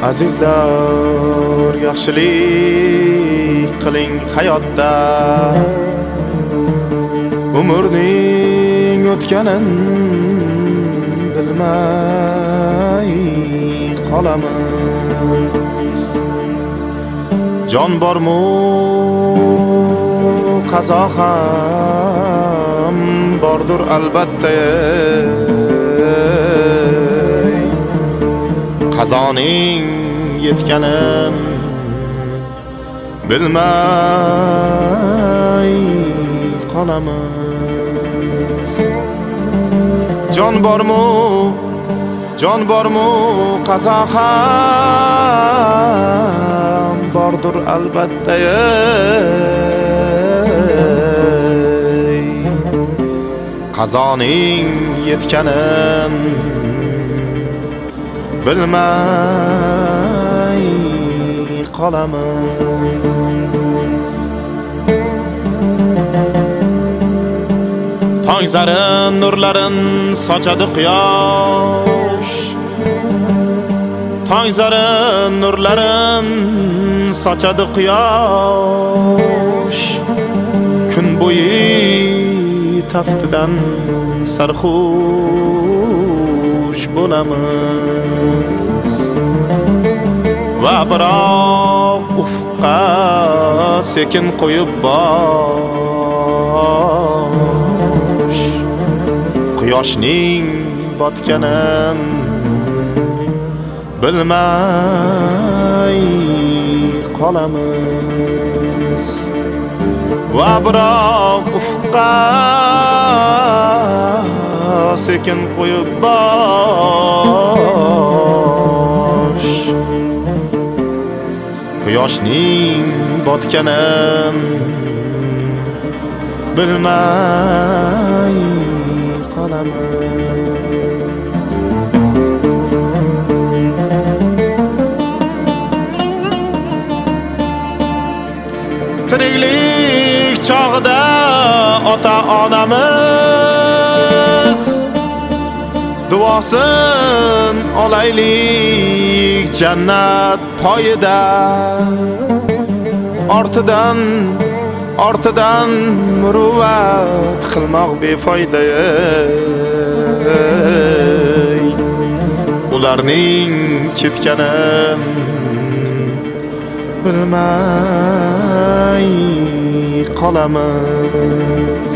Azizlar, yaxshilik qiling hayotda. Umrning o'tganin bilmay qolamiz. Jon bormi, qazo ham bordur albatta. Qazoning yetganin bilmay qolamiz. Jon bormu, qazo ham bordur albatta. Qazoning yetganin bilmay qolamiz. Tong zarin nurlarin sochadi quyosh. Tong zarin nurlarin sochadi quyosh. Kun bo'yi taftidan sarxush bo'lamiz. Va biroq ufqqa sekin qo'yib bosh, quyoshning botganin bilmay qolamiz. Va biroq ufqqa sekin qo'yib bosh, quyoshning botganin bilmay qolamiz. Tiriklik chog'ida ota-onamiz duosin olaylik jannat poyida. Ortidan muruvvat qilmoq befoyda. Ularning ketganin bilmay qolamiz.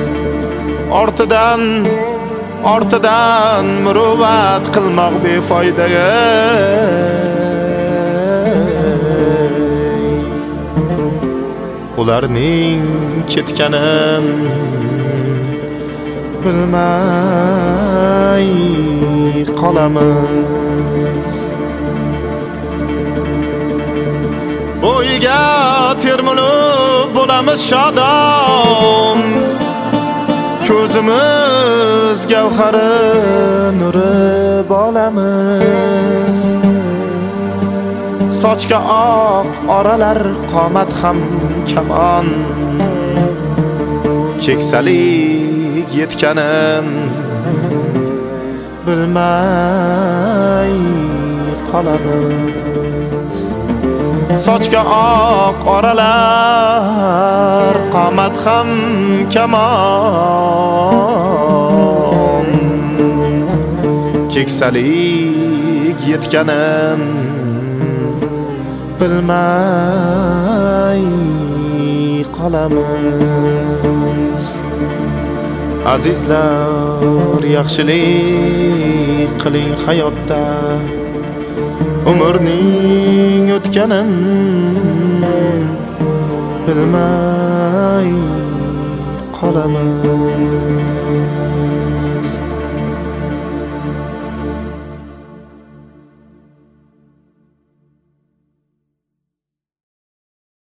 Ortidan muruvvat qilmoq befoyda. Ularning ketganin bilmay qolamiz. O'yiga termulib bo'lamiz shodon. Ko'zimiz gavhari nuri bo'lamiz. Sochga oq oralar qomat ham kamon. Keksalik yetganin bilmay qolamiz. Sochga oq oralar qomat ham kamon. Keksalik yetganin bilmay qolamiz. Azizlar, yaxshilik qiling hayotda. Umrning o'tganin bilmay qolamiz.